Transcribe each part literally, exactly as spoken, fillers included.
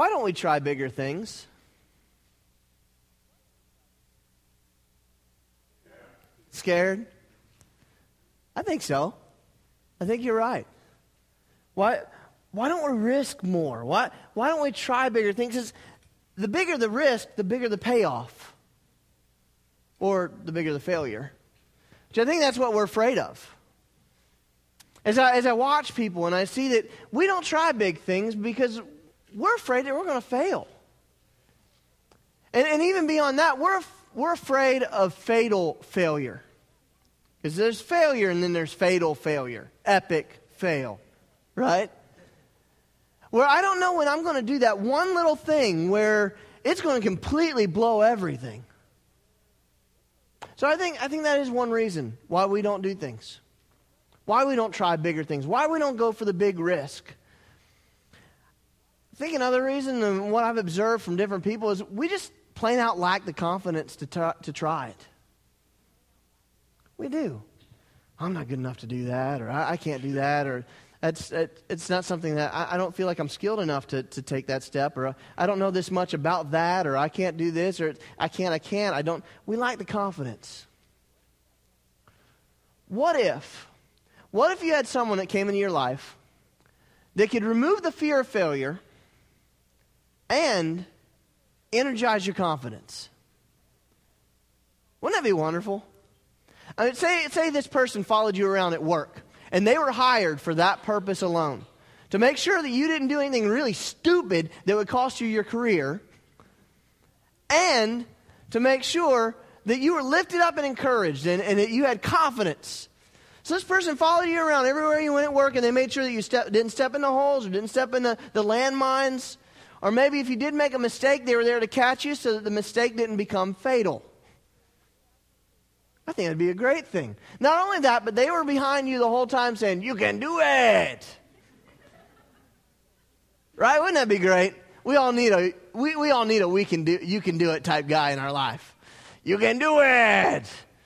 why don't we try bigger things? Scared? I think so. I think you're right. Why, why don't we risk more? Why, why don't we try bigger things? 'Cause the bigger the risk, the bigger the payoff. Or the bigger the failure. Which I think that's what we're afraid of. As I, as I watch people and I see that we don't try big things because we're afraid that we're going to fail. And, and even beyond that, we're, we're afraid of fatal failure. Because there's failure and then there's fatal failure. Epic fail. Right? Where I don't know when I'm going to do that one little thing where it's going to completely blow everything. So I think I think that is one reason why we don't do things. Why we don't try bigger things. Why we don't go for the big risk. I think another reason, and what I've observed from different people, is we just plain out lack the confidence to, t- to try it. We do. I'm not good enough to do that, or I, I can't do that, or that's it, it's not something that I, I don't feel like I'm skilled enough to, to take that step, or I don't know this much about that, or I can't do this, or I can't, I can't, I don't. We lack the confidence. What if, what if you had someone that came into your life that could remove the fear of failure and energize your confidence? Wouldn't that be wonderful? I mean, say, say this person followed you around at work, and they were hired for that purpose alone, to make sure that you didn't do anything really stupid that would cost you your career, and to make sure that you were lifted up and encouraged, and, and that you had confidence. So this person followed you around everywhere you went at work, and they made sure that you step, didn't step in the holes or didn't step in the, the landmines. Or maybe if you did make a mistake, they were there to catch you so that the mistake didn't become fatal. I think that'd be a great thing. Not only that, but they were behind you the whole time saying, you can do it. Right? Wouldn't that be great? We all need a we, we all need a we can do you can do it type guy in our life. You can do it.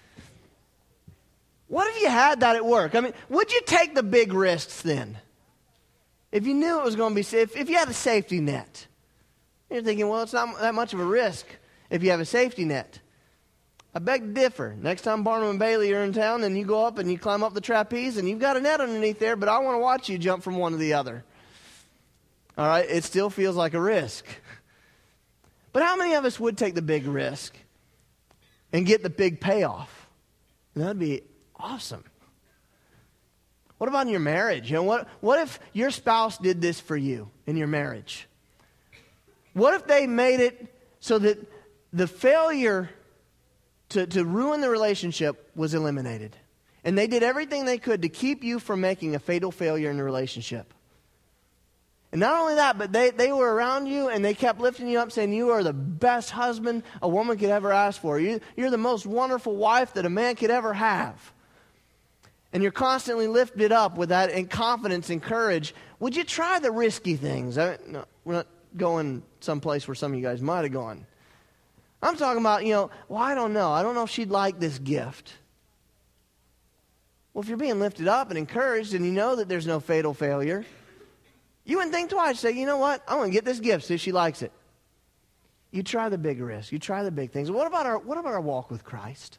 What if you had that at work? I mean, would you take the big risks then? If you knew it was going to be safe, if you had a safety net. You're thinking, well, it's not that much of a risk if you have a safety net. I beg to differ. Next time Barnum and Bailey are in town and you go up and you climb up the trapeze and you've got a net underneath there, but I want to watch you jump from one to the other. All right? It still feels like a risk. But how many of us would take the big risk and get the big payoff? And that'd be awesome. What about in your marriage? You know, what, what if your spouse did this for you in your marriage? What if they made it so that the failure To, to ruin the relationship was eliminated? And they did everything they could to keep you from making a fatal failure in the relationship. And not only that, but they, they were around you and they kept lifting you up saying you are the best husband a woman could ever ask for. You, you're the most wonderful wife that a man could ever have. And you're constantly lifted up with that and confidence and courage. Would you try the risky things? I, no, we're not going someplace where some of you guys might have gone. I'm talking about, you know, well, I don't know. I don't know if she'd like this gift. Well, if you're being lifted up and encouraged and you know that there's no fatal failure, you wouldn't think twice. Say, you know what? I'm going to get this gift, see if she likes it. You try the big risk. You try the big things. What about our, what about our walk with Christ?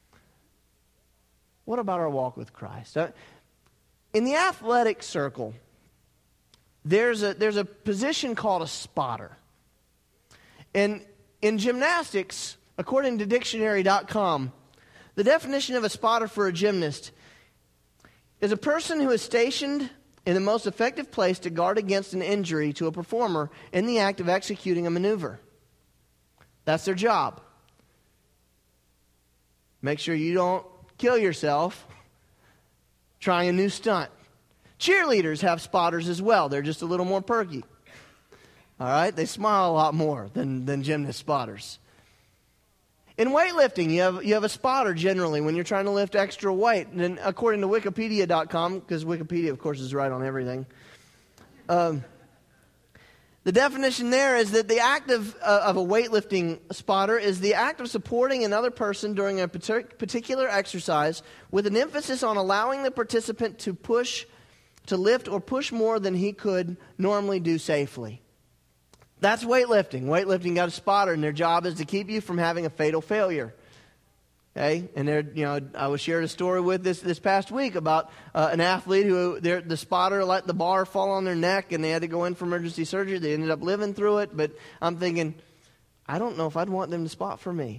What about our walk with Christ? Uh, in the athletic circle, there's a, there's a position called a spotter. And in gymnastics, according to dictionary dot com, the definition of a spotter for a gymnast is a person who is stationed in the most effective place to guard against an injury to a performer in the act of executing a maneuver. That's their job. Make sure you don't kill yourself trying a new stunt. Cheerleaders have spotters as well. They're just a little more perky. All right? They smile a lot more than, than gymnast spotters. In weightlifting, you have you have a spotter generally when you're trying to lift extra weight. And then according to wikipedia dot com, because Wikipedia, of course, is right on everything, um, the definition there is that the act of, uh, of a weightlifting spotter is the act of supporting another person during a particular exercise with an emphasis on allowing the participant to push, to lift or push more than he could normally do safely. That's weightlifting. Weightlifting got a spotter, and their job is to keep you from having a fatal failure. Okay, and there, you know, I was shared a story with this this past week about uh, an athlete who the spotter let the bar fall on their neck, and they had to go in for emergency surgery. They ended up living through it, but I'm thinking, I don't know if I'd want them to spot for me.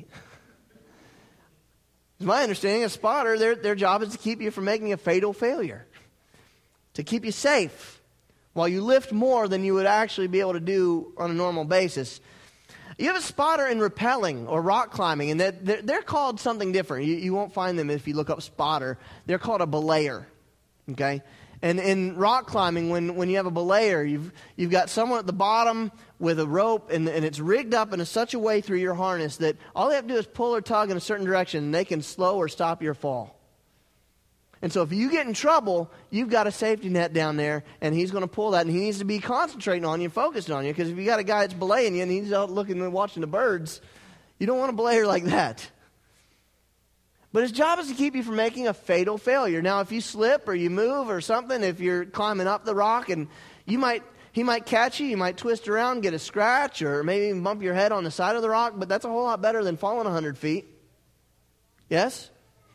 It's my understanding, a spotter, their their job is to keep you from making a fatal failure, to keep you safe while you lift more than you would actually be able to do on a normal basis. You have a spotter in rappelling or rock climbing, and they're, they're called something different. You, you won't find them if you look up spotter. They're called a belayer, okay? And in rock climbing, when, when you have a belayer, you've, you've got someone at the bottom with a rope, and, and it's rigged up in a, such a way through your harness that all they have to do is pull or tug in a certain direction, and they can slow or stop your fall. And so if you get in trouble, you've got a safety net down there, and he's going to pull that, and he needs to be concentrating on you, focused on you, because if you got a guy that's belaying you and he's out looking and watching the birds, you don't want a belayer like that. But his job is to keep you from making a fatal failure. Now, if you slip or you move or something, if you're climbing up the rock, and you might, he might catch you, you might twist around, get a scratch, or maybe even bump your head on the side of the rock, but that's a whole lot better than falling one hundred feet. Yes?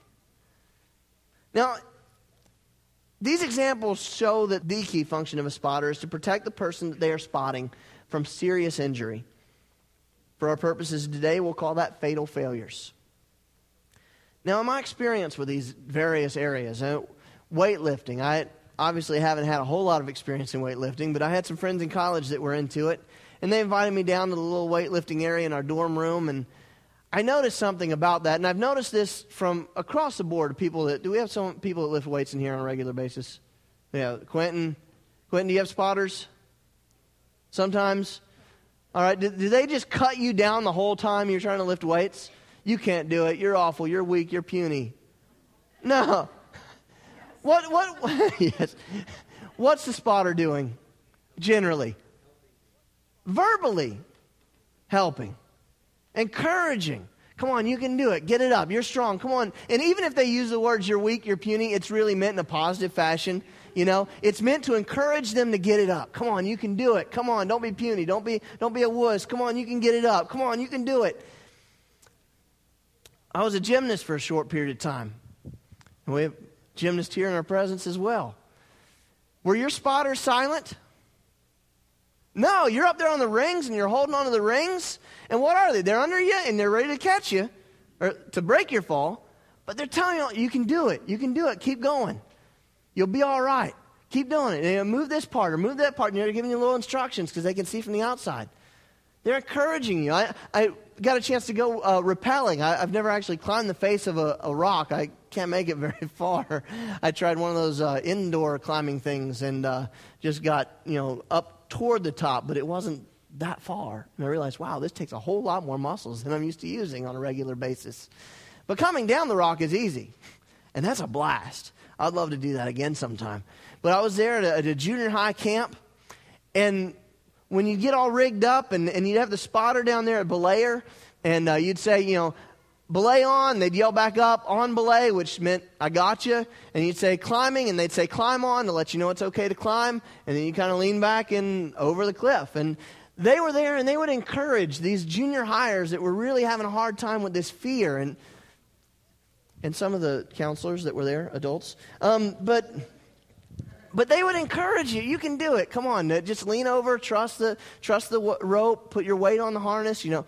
Now, these examples show that the key function of a spotter is to protect the person that they are spotting from serious injury. For our purposes today, we'll call that fatal failures. Now, in my experience with these various areas, uh, weightlifting, I obviously haven't had a whole lot of experience in weightlifting, but I had some friends in college that were into it, and they invited me down to the little weightlifting area in our dorm room, and I noticed something about that, and I've noticed this from across the board. People that do we have some people that lift weights in here on a regular basis? Yeah, Quentin. Quentin, do you have spotters? Sometimes. All right. Do, do they just cut you down the whole time you're trying to lift weights? You can't do it. You're awful. You're weak. You're puny. No. What? What? Yes. What's the spotter doing? Generally, verbally helping. Encouraging. Come on, you can do it. Get it up. You're strong. Come on. And even if they use the words you're weak, you're puny, it's really meant in a positive fashion. You know, it's meant to encourage them to get it up. Come on, you can do it. Come on, don't be puny. Don't be don't be a wuss. Come on, you can get it up. Come on, you can do it. I was a gymnast for a short period of time. And we have gymnasts here in our presence as well. Were your spotters silent? No, you're up there on the rings and you're holding on to the rings. And what are they? They're under you and they're ready to catch you or to break your fall. But they're telling you, you can do it. You can do it. Keep going. You'll be all right. Keep doing it. And, you know, move this part or move that part. And they're giving you little instructions because they can see from the outside. They're encouraging you. I, I got a chance to go uh, rappelling. I, I've never actually climbed the face of a, a rock. I can't make it very far. I tried one of those uh, indoor climbing things and uh, just got, you know, up toward the top, but it wasn't that far. And I realized, wow, this takes a whole lot more muscles than I'm used to using on a regular basis. But coming down the rock is easy, and that's a blast. I'd love to do that again sometime. But I was there at a, at a junior high camp, and when you get all rigged up, and, and you'd have the spotter down there at belayer, and uh, you'd say, you know, belay on, they'd yell back up, on belay, which meant I got you. And you'd say climbing, and they'd say climb on to let you know it's okay to climb. And then you kind of lean back and over the cliff. And they were there, and they would encourage these junior hires that were really having a hard time with this fear. And and some of the counselors that were there, adults. Um, but but they would encourage you. You can do it. Come on, just lean over, trust the trust the rope, put your weight on the harness, you know.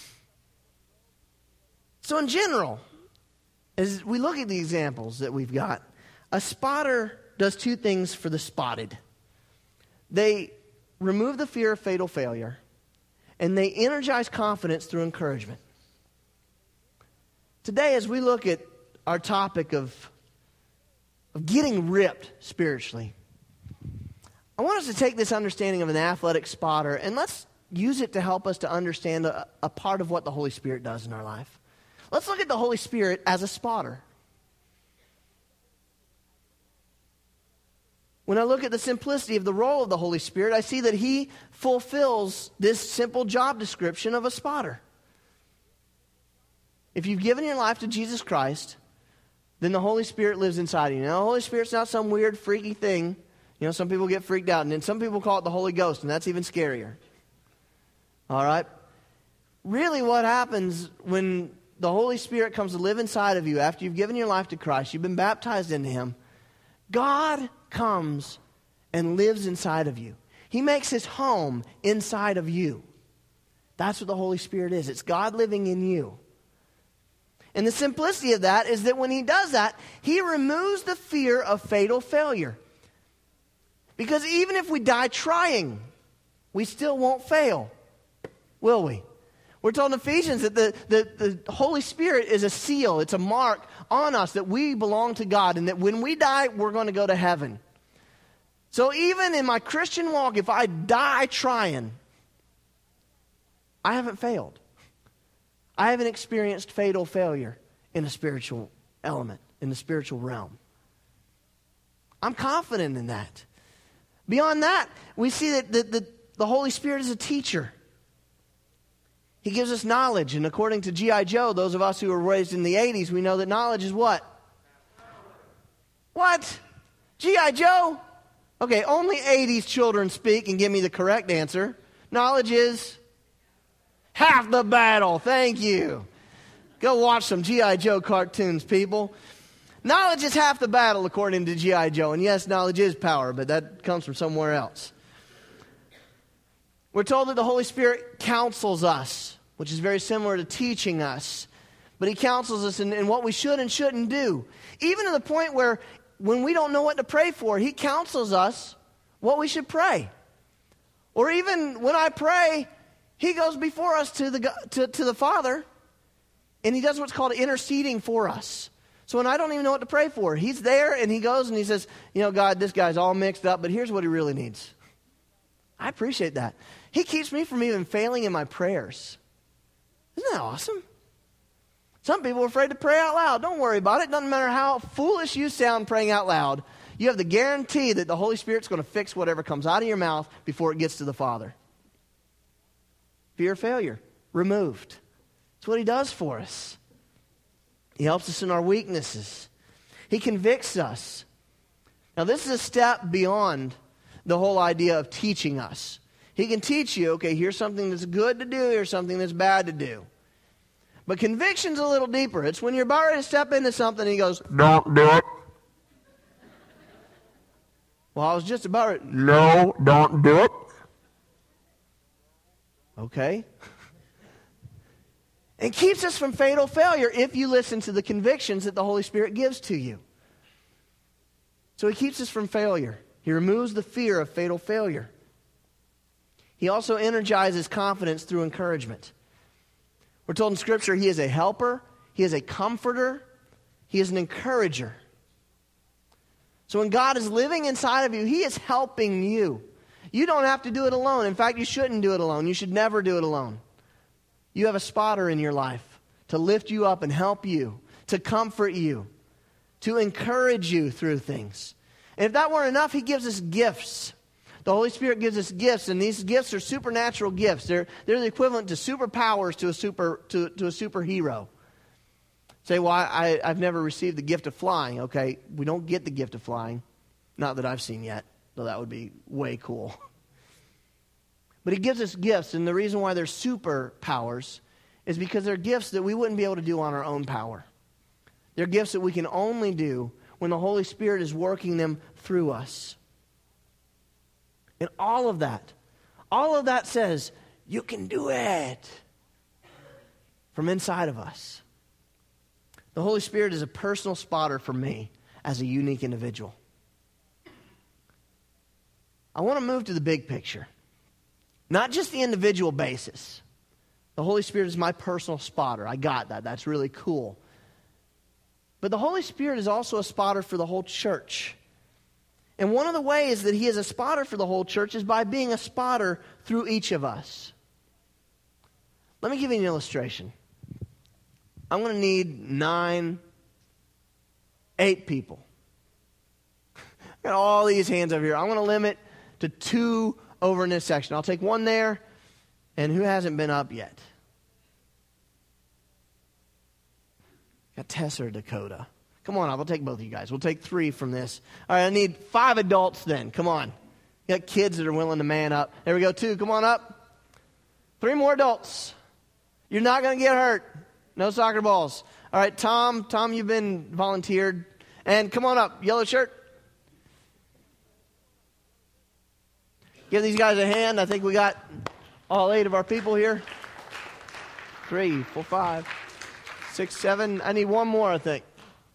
So in general, as we look at the examples that we've got, a spotter does two things for the spotted. They remove the fear of fatal failure, and they energize confidence through encouragement. Today, as we look at our topic of, of getting ripped spiritually, I want us to take this understanding of an athletic spotter, and let's use it to help us to understand a, a part of what the Holy Spirit does in our life. Let's look at the Holy Spirit as a spotter. When I look at the simplicity of the role of the Holy Spirit, I see that He fulfills this simple job description of a spotter. If you've given your life to Jesus Christ, then the Holy Spirit lives inside of you. Now, the Holy Spirit's not some weird, freaky thing. You know, some people get freaked out, and then some people call it the Holy Ghost, and that's even scarier. All right? Really what happens when the Holy Spirit comes to live inside of you after you've given your life to Christ, you've been baptized into Him, God comes and lives inside of you. He makes His home inside of you. That's what the Holy Spirit is. It's God living in you. And the simplicity of that is that when He does that, He removes the fear of fatal failure. Because even if we die trying, we still won't fail, will we? We're told in Ephesians that the, the, the Holy Spirit is a seal. It's a mark on us that we belong to God and that when we die, we're going to go to heaven. So even in my Christian walk, if I die trying, I haven't failed. I haven't experienced fatal failure in a spiritual element, in the spiritual realm. I'm confident in that. Beyond that, we see that the, the, the Holy Spirit is a teacher. He gives us knowledge, and according to G I Joe, those of us who were raised in the eighties, we know that knowledge is what? What? G I Joe? Okay, only eighties children speak and give me the correct answer. Knowledge is half the battle. Thank you. Go watch some G I Joe cartoons, people. Knowledge is half the battle, according to G I Joe. And yes, knowledge is power, but that comes from somewhere else. We're told that the Holy Spirit counsels us, which is very similar to teaching us. But He counsels us in, in what we should and shouldn't do. Even to the point where when we don't know what to pray for, He counsels us what we should pray. Or even when I pray, He goes before us to the, to, to the Father, and He does what's called interceding for us. So when I don't even know what to pray for, He's there and He goes and He says, you know, God, this guy's all mixed up, but here's what he really needs. I appreciate that. He keeps me from even failing in my prayers. Isn't that awesome? Some people are afraid to pray out loud. Don't worry about it. Doesn't matter how foolish you sound praying out loud. You have the guarantee that the Holy Spirit's going to fix whatever comes out of your mouth before it gets to the Father. Fear of failure, removed. That's what He does for us. He helps us in our weaknesses. He convicts us. Now, this is a step beyond the whole idea of teaching us. He can teach you, okay, here's something that's good to do, here's something that's bad to do. But conviction's a little deeper. It's when you're about ready to step into something and He goes, don't do it. Well, I was just about ready. No, don't do it. Okay. And keeps us from fatal failure if you listen to the convictions that the Holy Spirit gives to you. So He keeps us from failure. He removes the fear of fatal failure. He also energizes confidence through encouragement. We're told in Scripture He is a helper, He is a comforter, He is an encourager. So when God is living inside of you, He is helping you. You don't have to do it alone. In fact, you shouldn't do it alone. You should never do it alone. You have a spotter in your life to lift you up and help you, to comfort you, to encourage you through things. And if that weren't enough, He gives us gifts. The Holy Spirit gives us gifts, and these gifts are supernatural gifts. They're, they're the equivalent to superpowers to a super to, to a superhero. Say, well, I, I've never received the gift of flying. Okay, we don't get the gift of flying. Not that I've seen yet, though that would be way cool. But He gives us gifts, and the reason why they're superpowers is because they're gifts that we wouldn't be able to do on our own power. They're gifts that we can only do when the Holy Spirit is working them through us. And all of that, all of that says, you can do it from inside of us. The Holy Spirit is a personal spotter for me as a unique individual. I want to move to the big picture. Not just the individual basis. The Holy Spirit is my personal spotter. I got that. That's really cool. But the Holy Spirit is also a spotter for the whole church. And one of the ways that He is a spotter for the whole church is by being a spotter through each of us. Let me give you an illustration. I'm going to need nine, eight people. I've got all these hands over here. I'm going to limit to two over in this section. I'll take one there, and who hasn't been up yet? Got Tessa or Dakota. Come on up. I'll take both of you guys. We'll take three from this. All right, I need five adults then. Come on. You got kids that are willing to man up. There we go, two. Come on up. Three more adults. You're not going to get hurt. No soccer balls. All right, Tom. Tom, you've been volunteered. And come on up. Yellow shirt. Give these guys a hand. I think we got all eight of our people here. Three, four, five, six, seven. I need one more, I think.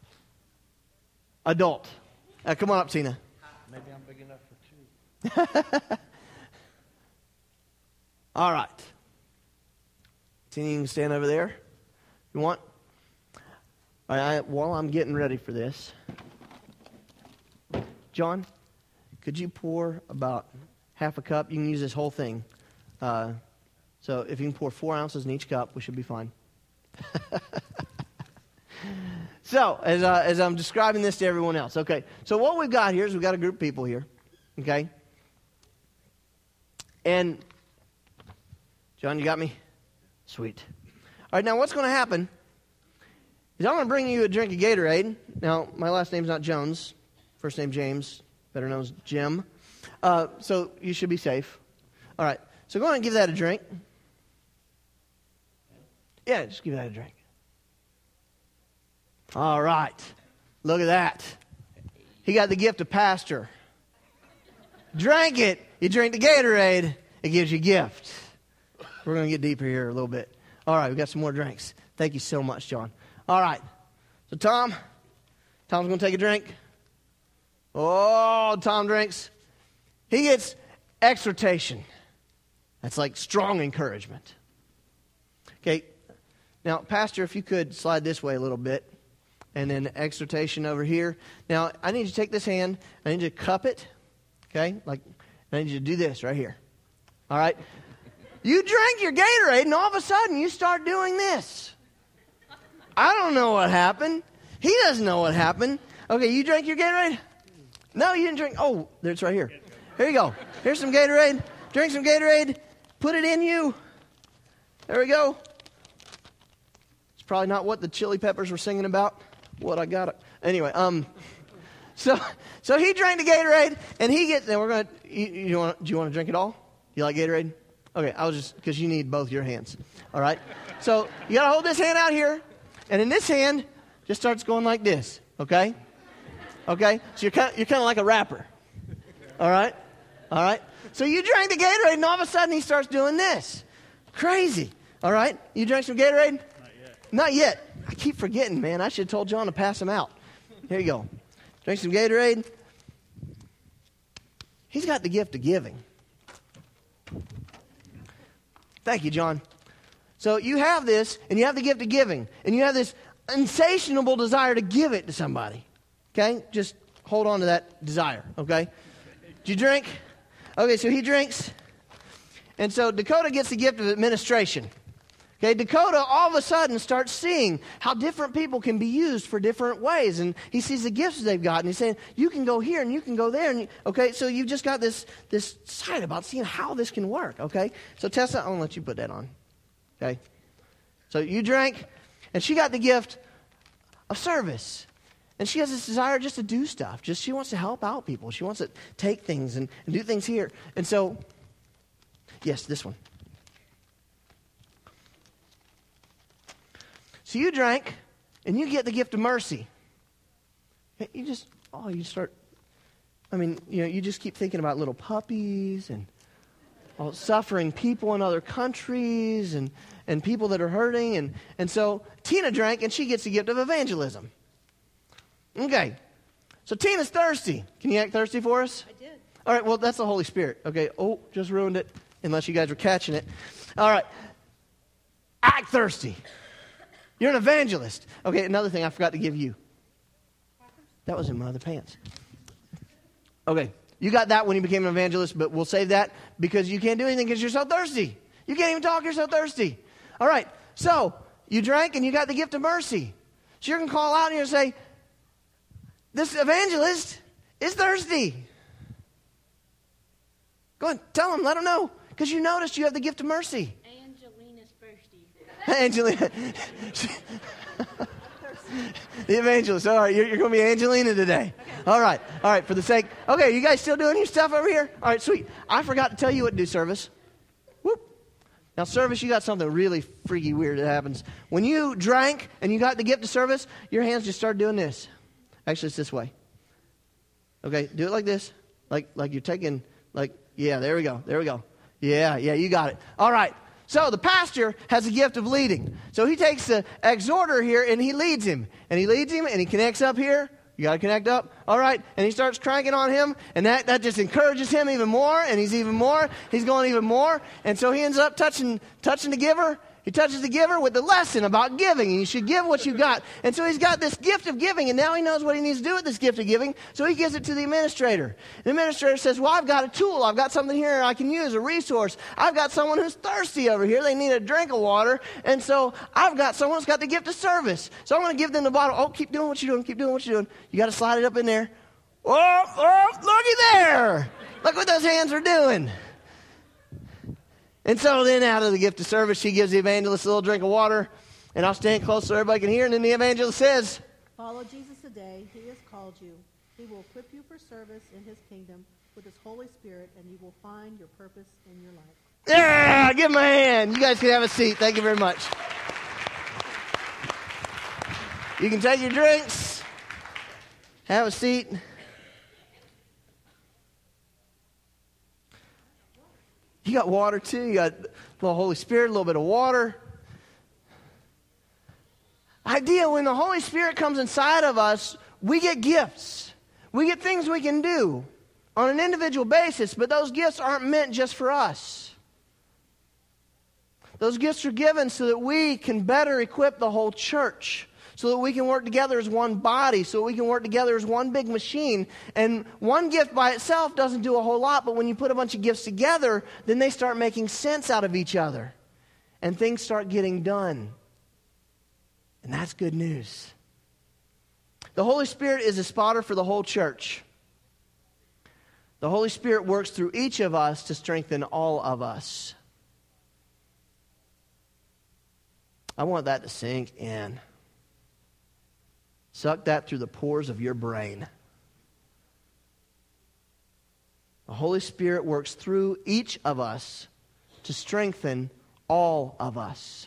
Adult. Uh, come on up, Tina. Maybe I'm big enough for two. All right. Tina, you can stand over there. You want? All right, I, while I'm getting ready for this, John, could you pour about half a cup? You can use this whole thing. Uh, so if you can pour four ounces in each cup, we should be fine. So, as, uh, as I'm describing this to everyone else, okay, so what we've got here is we've got a group of people here, okay? And, John, you got me? Sweet. All right, now what's going to happen is I'm going to bring you a drink of Gatorade. Now, my last name's not Jones. First name James, better known as Jim. Uh, so you should be safe. All right, so go ahead and give that a drink. Yeah, just give that a drink. All right. Look at that. He got the gift of pastor. Drank it. You drink the Gatorade, it gives you a gift. We're going to get deeper here a little bit. All right, we got some more drinks. Thank you so much, John. All right. So Tom, Tom's going to take a drink. Oh, Tom drinks. He gets exhortation. That's like strong encouragement. Okay. Now, Pastor, if you could slide this way a little bit. And then exhortation over here. Now, I need you to take this hand. I need you to cup it. Okay? Like, I need you to do this right here. All right? You drank your Gatorade, and all of a sudden, you start doing this. I don't know what happened. He doesn't know what happened. Okay, you drank your Gatorade? No, you didn't drink. Oh, it's right here. Here you go. Here's some Gatorade. Drink some Gatorade. Put it in you. There we go. It's probably not what the Chili Peppers were singing about. What I got it. Anyway, um, so so he drank the Gatorade, and he gets. And we're gonna. You, you want? Do you want to drink it all? You like Gatorade? Okay, I was just because you need both your hands. All right. So you gotta hold this hand out here, and in this hand, just starts going like this. Okay. Okay. So you're kind you're kind of like a rapper. All right. All right. So you drank the Gatorade, and all of a sudden he starts doing this. Crazy. All right. You drank some Gatorade? Not yet. Not yet. I keep forgetting, man. I should have told John to pass them out. Here you go. Drink some Gatorade. He's got the gift of giving. Thank you, John. So you have this, and you have the gift of giving, and you have this insatiable desire to give it to somebody. Okay? Just hold on to that desire, okay? Did you drink? Okay, so he drinks. And so Dakota gets the gift of administration. Okay, Dakota all of a sudden starts seeing how different people can be used for different ways. And he sees the gifts they've got, and he's saying, you can go here and you can go there. And you, okay, so you've just got this, this sight about seeing how this can work, okay? So Tessa, I'm going to let you put that on, okay? So you drank, and she got the gift of service. And she has this desire just to do stuff. Just she wants to help out people. She wants to take things and, and do things here. And so, yes, this one. So you drank, and you get the gift of mercy. You just, oh, you start, I mean, you know, you just keep thinking about little puppies and all suffering people in other countries and, and people that are hurting. And, and so Tina drank, and she gets the gift of evangelism. Okay, so Tina's thirsty. Can you act thirsty for us? I did. All right, well, that's the Holy Spirit. Okay, oh, just ruined it, unless you guys were catching it. All right, act thirsty. You're an evangelist. Okay, another thing I forgot to give you. That was in my other pants. Okay, you got that when you became an evangelist, but we'll save that because you can't do anything because you're so thirsty. You can't even talk, you're so thirsty. All right, so you drank and you got the gift of mercy. So you're going to call out and you're going to say, this evangelist is thirsty. Go ahead, tell him, let him know, because you noticed you have the gift of mercy. Angelina's thirsty. Angelina. The evangelist. All right, you're, you're going to be Angelina today. Okay. All right, all right, for the sake. Okay, you guys still doing your stuff over here? All right, sweet. I forgot to tell you what to do, service. Whoop. Now, service, you got something really freaky weird that happens. When you drank and you got the gift of service, your hands just start doing this. Actually, it's this way. Okay, do it like this. Like, like you're taking, like, yeah, there we go. There we go. Yeah, yeah, you got it. All right. So the pastor has a gift of leading. So he takes the exhorter here and he leads him. And he leads him and he connects up here. You got to connect up. All right. And he starts cranking on him. And that, that just encourages him even more. And he's even more. He's going even more. And so he ends up touching, touching the giver. He touches the giver with the lesson about giving. And you should give what you got. And so he's got this gift of giving. And now he knows what he needs to do with this gift of giving. So he gives it to the administrator. The administrator says, well, I've got a tool. I've got something here I can use, a resource. I've got someone who's thirsty over here. They need a drink of water. And so I've got someone who's got the gift of service. So I'm going to give them the bottle. Oh, keep doing what you're doing. Keep doing what you're doing. You got to slide it up in there. Oh, oh, looky there. Look what those hands are doing. And so then out of the gift of service, she gives the evangelist a little drink of water. And I'll stand close so everybody can hear. And then the evangelist says, follow Jesus today. He has called you. He will equip you for service in his kingdom with his Holy Spirit, and you will find your purpose in your life. Yeah, give him a hand. You guys can have a seat. Thank you very much. You can take your drinks. Have a seat. You got water too. You got a little Holy Spirit, a little bit of water. Idea, when the Holy Spirit comes inside of us, we get gifts. We get things we can do on an individual basis, but those gifts aren't meant just for us. Those gifts are given so that we can better equip the whole church, so that we can work together as one body, so that we can work together as one big machine. And one gift by itself doesn't do a whole lot, but when you put a bunch of gifts together, then they start making sense out of each other. And things start getting done. And that's good news. The Holy Spirit is a spotter for the whole church. The Holy Spirit works through each of us to strengthen all of us. I want that to sink in. Suck that through the pores of your brain. The Holy Spirit works through each of us to strengthen all of us.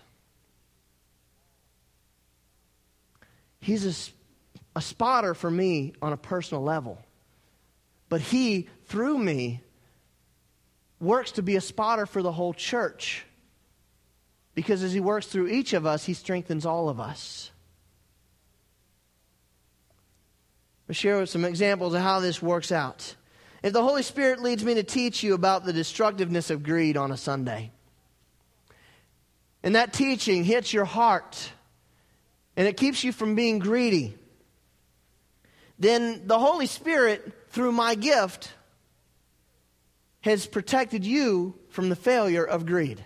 He's a, a spotter for me on a personal level. But he, through me, works to be a spotter for the whole church. Because as he works through each of us, he strengthens all of us. I'll share some examples of how this works out. If the Holy Spirit leads me to teach you about the destructiveness of greed on a Sunday, and that teaching hits your heart, and it keeps you from being greedy, then the Holy Spirit, through my gift, has protected you from the failure of greed.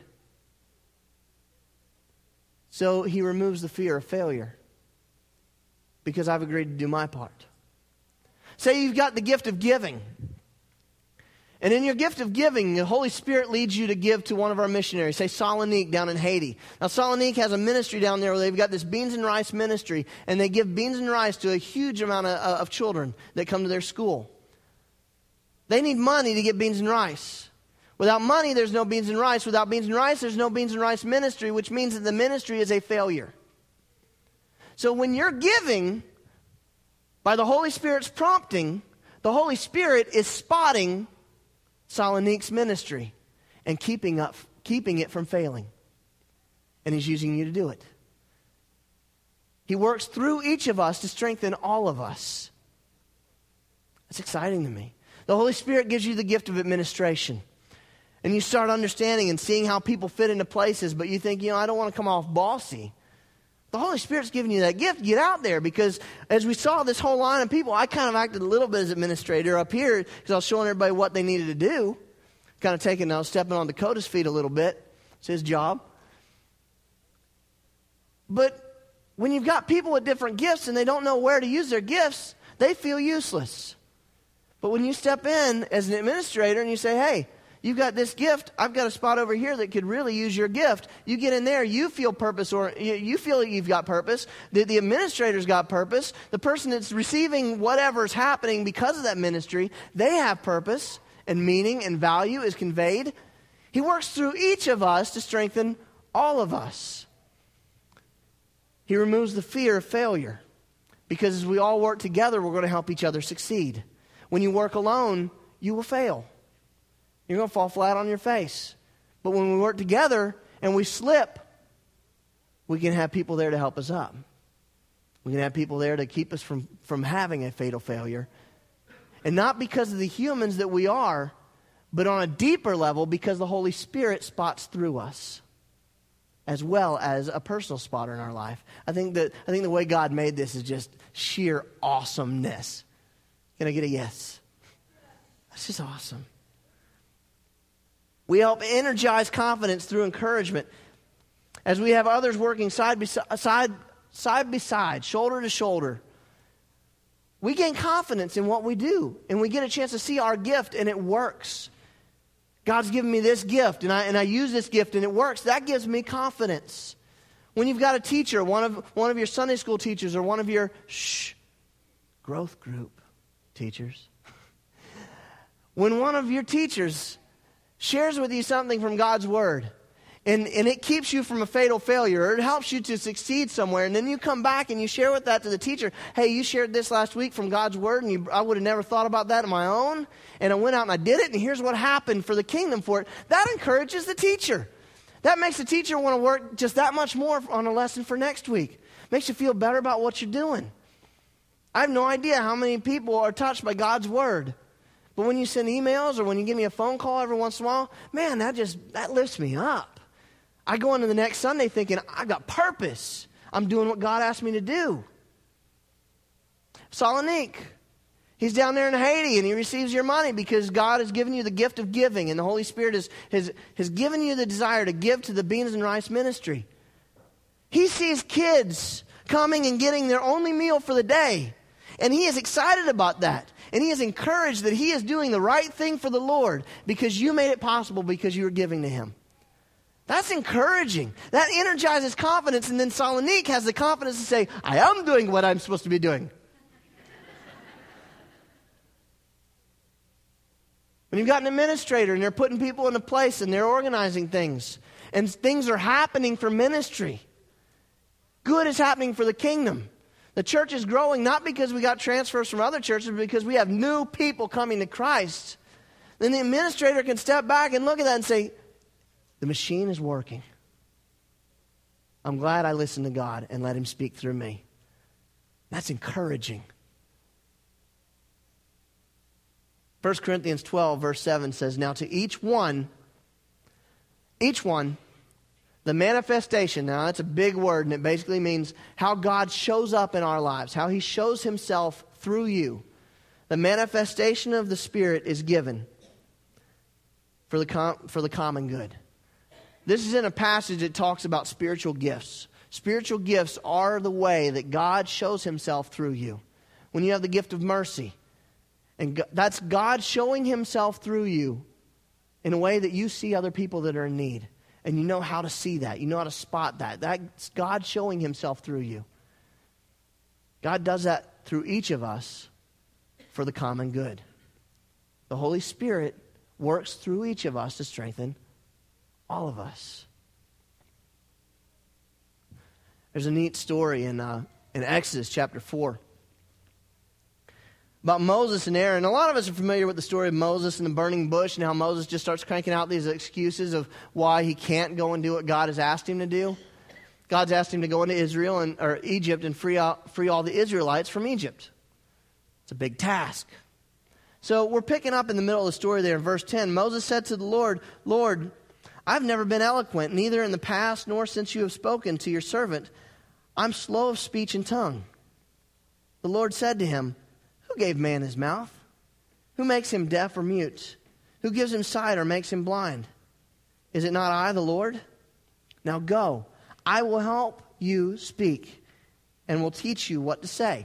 So he removes the fear of failure because I've agreed to do my part. Say you've got the gift of giving. And in your gift of giving, the Holy Spirit leads you to give to one of our missionaries, say Salonique down in Haiti. Now Salonique has a ministry down there where they've got this beans and rice ministry, and they give beans and rice to a huge amount of, uh, of children that come to their school. They need money to get beans and rice. Without money, there's no beans and rice. Without beans and rice, there's no beans and rice ministry, which means that the ministry is a failure. So when you're giving, by the Holy Spirit's prompting, the Holy Spirit is spotting Salonique's ministry and keeping up, keeping it from failing. And he's using you to do it. He works through each of us to strengthen all of us. That's exciting to me. The Holy Spirit gives you the gift of administration. And you start understanding and seeing how people fit into places, but you think, you know, I don't want to come off bossy. The Holy Spirit's giving you that gift. Get out there, because as we saw this whole line of people, I kind of acted a little bit as administrator up here because I was showing everybody what they needed to do. Kind of taking, I was stepping on Dakota's feet a little bit. It's his job. But when you've got people with different gifts and they don't know where to use their gifts, they feel useless. But when you step in as an administrator and you say, hey, you've got this gift. I've got a spot over here that could really use your gift. You get in there, you feel purpose, or you feel you've got purpose. The, the administrator's got purpose. The person that's receiving whatever's happening because of that ministry, they have purpose, and meaning and value is conveyed. He works through each of us to strengthen all of us. He removes the fear of failure, because as we all work together, we're going to help each other succeed. When you work alone, you will fail. You're going to fall flat on your face. But when we work together and we slip, we can have people there to help us up. We can have people there to keep us from, from having a fatal failure. And not because of the humans that we are, but on a deeper level because the Holy Spirit spots through us, as well as a personal spotter in our life. I think that I think the way God made this is just sheer awesomeness. Can I get a yes? That's just awesome. We help energize confidence through encouragement. As we have others working side by side, side by side, shoulder to shoulder, we gain confidence in what we do, and we get a chance to see our gift, and it works. God's given me this gift, and I, and I use this gift, and it works. That gives me confidence. When you've got a teacher, one of, one of your Sunday school teachers, or one of your shh, growth group teachers, when one of your teachers shares with you something from God's Word, and, and it keeps you from a fatal failure, or it helps you to succeed somewhere, and then you come back and you share with that to the teacher, hey, you shared this last week from God's Word, and you, I would have never thought about that on my own, and I went out and I did it, and here's what happened for the kingdom for it. That encourages the teacher. That makes the teacher want to work just that much more on a lesson for next week. Makes you feel better about what you're doing. I have no idea how many people are touched by God's Word. But when you send emails or when you give me a phone call every once in a while, man, that just, that lifts me up. I go into the next Sunday thinking, I got purpose. I'm doing what God asked me to do. Solonique, he's down there in Haiti and he receives your money because God has given you the gift of giving, and the Holy Spirit has, has, has given you the desire to give to the Beans and Rice Ministry. He sees kids coming and getting their only meal for the day, and he is excited about that. And he is encouraged that he is doing the right thing for the Lord because you made it possible because you were giving to him. That's encouraging. That energizes confidence, and then Solonique has the confidence to say, I am doing what I'm supposed to be doing. When you've got an administrator and they're putting people into place and they're organizing things, and things are happening for ministry, good is happening for the kingdom. The church is growing not because we got transfers from other churches, but because we have new people coming to Christ. Then the administrator can step back and look at that and say, the machine is working. I'm glad I listened to God and let him speak through me. That's encouraging. First Corinthians twelve, verse seven says, now to each one, each one, the manifestation, now that's a big word, and it basically means how God shows up in our lives, how he shows himself through you. The manifestation of the Spirit is given for the com- for the common good. This is in a passage that talks about spiritual gifts. Spiritual gifts are the way that God shows himself through you. When you have the gift of mercy, and go- that's God showing himself through you in a way that you see other people that are in need. And you know how to see that. You know how to spot that. That's God showing himself through you. God does that through each of us for the common good. The Holy Spirit works through each of us to strengthen all of us. There's a neat story in, uh, in Exodus chapter four about Moses and Aaron. A lot of us are familiar with the story of Moses and the burning bush and how Moses just starts cranking out these excuses of why he can't go and do what God has asked him to do. God's asked him to go into Israel and or Egypt and free out, free all the Israelites from Egypt. It's a big task. So we're picking up in the middle of the story there in verse ten. Moses said to the Lord, Lord, I've never been eloquent, neither in the past nor since you have spoken to your servant. I'm slow of speech and tongue. The Lord said to him, who gave man his mouth? Who makes him deaf or mute? Who gives him sight or makes him blind? Is it not I, the Lord? Now go, I will help you speak and will teach you what to say.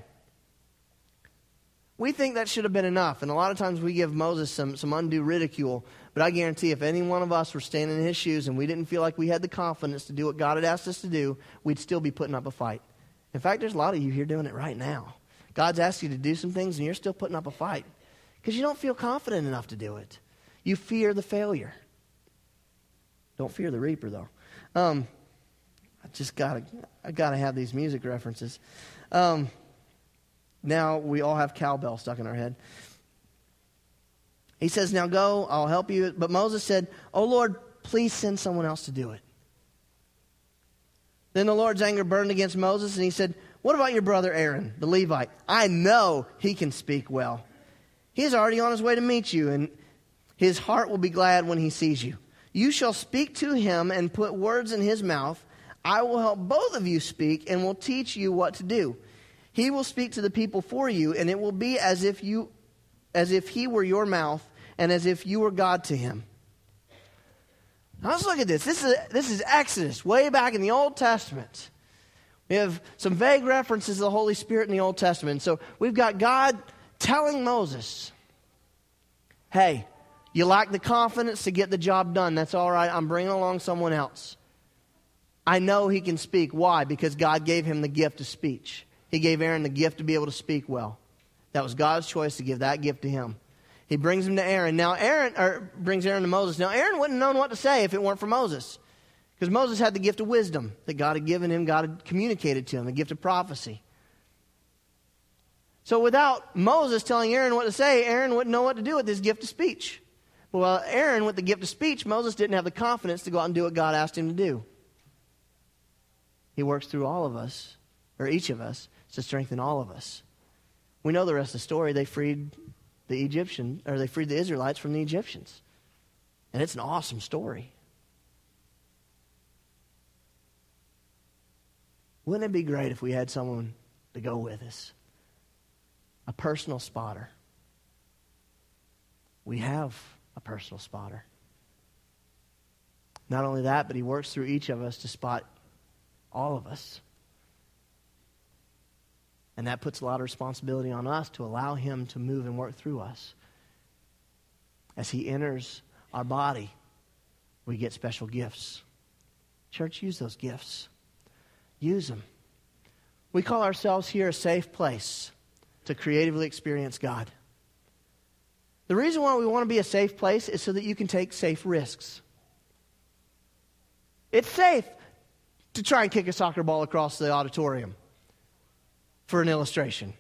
We think that should have been enough, and a lot of times we give Moses some, some undue ridicule, but I guarantee if any one of us were standing in his shoes and we didn't feel like we had the confidence to do what God had asked us to do, we'd still be putting up a fight. In fact, there's a lot of you here doing it right now. God's asked you to do some things and you're still putting up a fight because you don't feel confident enough to do it. You fear the failure. Don't fear the reaper, though. Um, I just gotta, I gotta have these music references. Um, now we all have cowbell stuck in our head. He says, now go, I'll help you. But Moses said, oh Lord, please send someone else to do it. Then the Lord's anger burned against Moses, and he said, what about your brother Aaron, the Levite? I know he can speak well. He's already on his way to meet you, and his heart will be glad when he sees you. You shall speak to him and put words in his mouth. I will help both of you speak and will teach you what to do. He will speak to the people for you, and it will be as if you, as if he were your mouth and as if you were God to him. Now let's look at this. This is, this is Exodus, way back in the Old Testament. We have some vague references to the Holy Spirit in the Old Testament. So we've got God telling Moses, hey, you lack the confidence to get the job done. That's all right. I'm bringing along someone else. I know he can speak. Why? Because God gave him the gift of speech. He gave Aaron the gift to be able to speak well. That was God's choice to give that gift to him. He brings him to Aaron. Now Aaron, or brings Aaron to Moses. Now Aaron wouldn't have known what to say if it weren't for Moses. Because Moses had the gift of wisdom that God had given him. God had communicated to him, the gift of prophecy. So without Moses telling Aaron what to say, Aaron wouldn't know what to do with his gift of speech. Well, Aaron, with the gift of speech, Moses didn't have the confidence to go out and do what God asked him to do. He works through all of us, or each of us, to strengthen all of us. We know the rest of the story. They freed the Egyptian, or they freed the Israelites from the Egyptians. And it's an awesome story. Wouldn't it be great if we had someone to go with us? A personal spotter. We have a personal spotter. Not only that, but he works through each of us to spot all of us. And that puts a lot of responsibility on us to allow him to move and work through us. As he enters our body, we get special gifts. Church, use those gifts. Use them. We call ourselves here a safe place to creatively experience God. The reason why we want to be a safe place is so that you can take safe risks. It's safe to try and kick a soccer ball across the auditorium, for an illustration.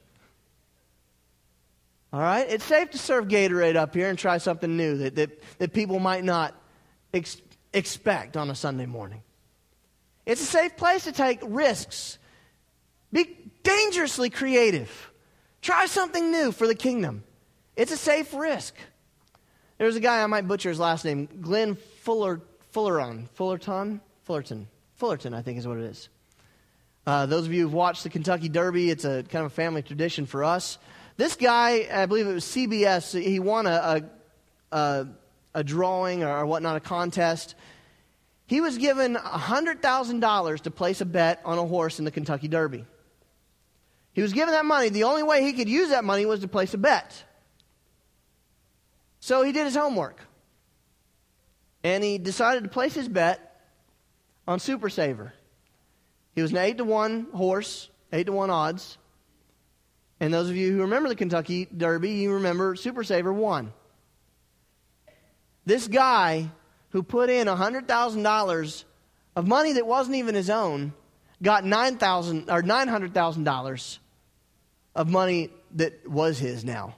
All right? It's safe to serve Gatorade up here and try something new that, that, that people might not ex- expect on a Sunday morning. It's a safe place to take risks. Be dangerously creative. Try something new for the kingdom. It's a safe risk. There's a guy, I might butcher his last name, Glenn Fuller, Fulleron, Fullerton, Fullerton, Fullerton, I think is what it is. Uh, those of you who've watched the Kentucky Derby, it's a kind of a family tradition for us. This guy, I believe it was C B S, he won a a, a, a drawing or whatnot, a contest. He was given one hundred thousand dollars to place a bet on a horse in the Kentucky Derby. He was given that money. The only way he could use that money was to place a bet. So he did his homework. And he decided to place his bet on Super Saver. He was an eight to one horse, eight to one odds. And those of you who remember the Kentucky Derby, you remember Super Saver won. This guy who put in one hundred thousand dollars of money that wasn't even his own got nine thousand dollars or nine hundred thousand dollars of money that was his now.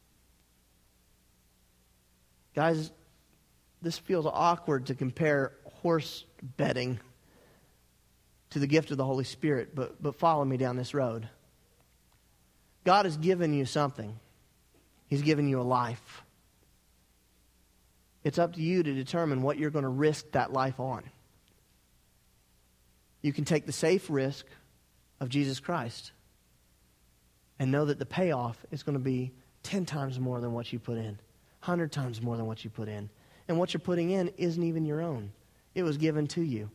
Guys, this feels awkward to compare horse betting to the gift of the Holy Spirit, but, but follow me down this road. God has given you something. He's given you a life. It's up to you to determine what you're going to risk that life on. You can take the safe risk of Jesus Christ and know that the payoff is going to be ten times more than what you put in, one hundred times more than what you put in. And what you're putting in isn't even your own. It was given to you.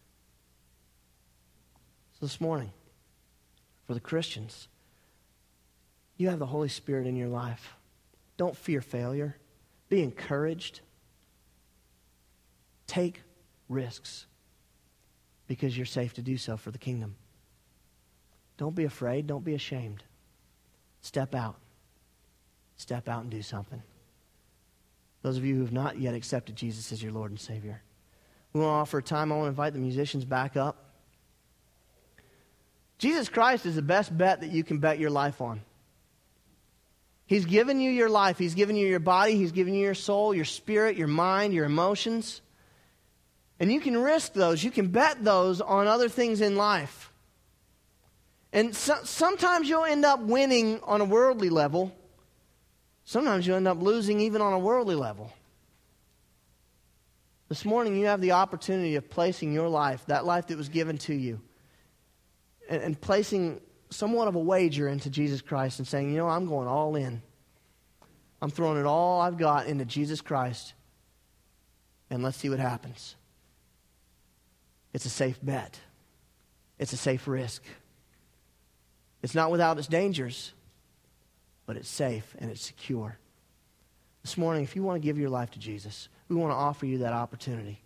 So this morning, for the Christians, you have the Holy Spirit in your life. Don't fear failure. Be encouraged. Take risks because you're safe to do so for the kingdom. Don't be afraid. Don't be ashamed. Step out. Step out and do something. Those of you who have not yet accepted Jesus as your Lord and Savior, We want to offer a time. I want to invite the musicians back up. Jesus Christ is the best bet that you can bet your life on. He's given you your life. He's given you your body. He's given you your soul, your spirit, your mind, your emotions. And you can risk those. You can bet those on other things in life. And so, sometimes you'll end up winning on a worldly level. Sometimes you'll end up losing even on a worldly level. This morning you have the opportunity of placing your life, that life that was given to you, and, and placing somewhat of a wager into Jesus Christ and saying, you know, I'm going all in. I'm throwing it all I've got into Jesus Christ, and let's see what happens. It's a safe bet. It's a safe risk. It's not without its dangers, but it's safe and it's secure. This morning, if you want to give your life to Jesus, we want to offer you that opportunity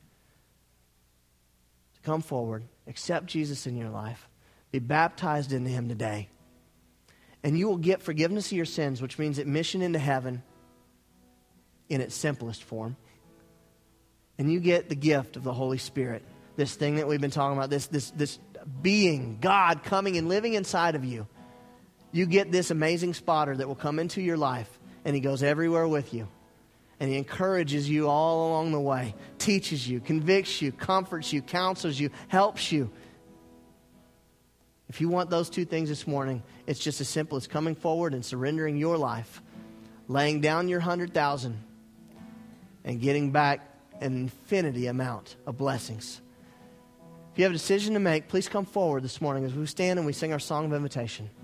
to come forward, accept Jesus in your life, be baptized into Him today, and you will get forgiveness of your sins, which means admission into heaven in its simplest form. And you get the gift of the Holy Spirit, this thing that we've been talking about, this, this, this being, God coming and living inside of you. You get this amazing spotter that will come into your life, and He goes everywhere with you. And He encourages you all along the way, teaches you, convicts you, comforts you, counsels you, helps you. If you want those two things this morning, it's just as simple as coming forward and surrendering your life, laying down your hundred thousand, and getting back an infinity amount of blessings. If you have a decision to make, please come forward this morning as we stand and we sing our song of invitation.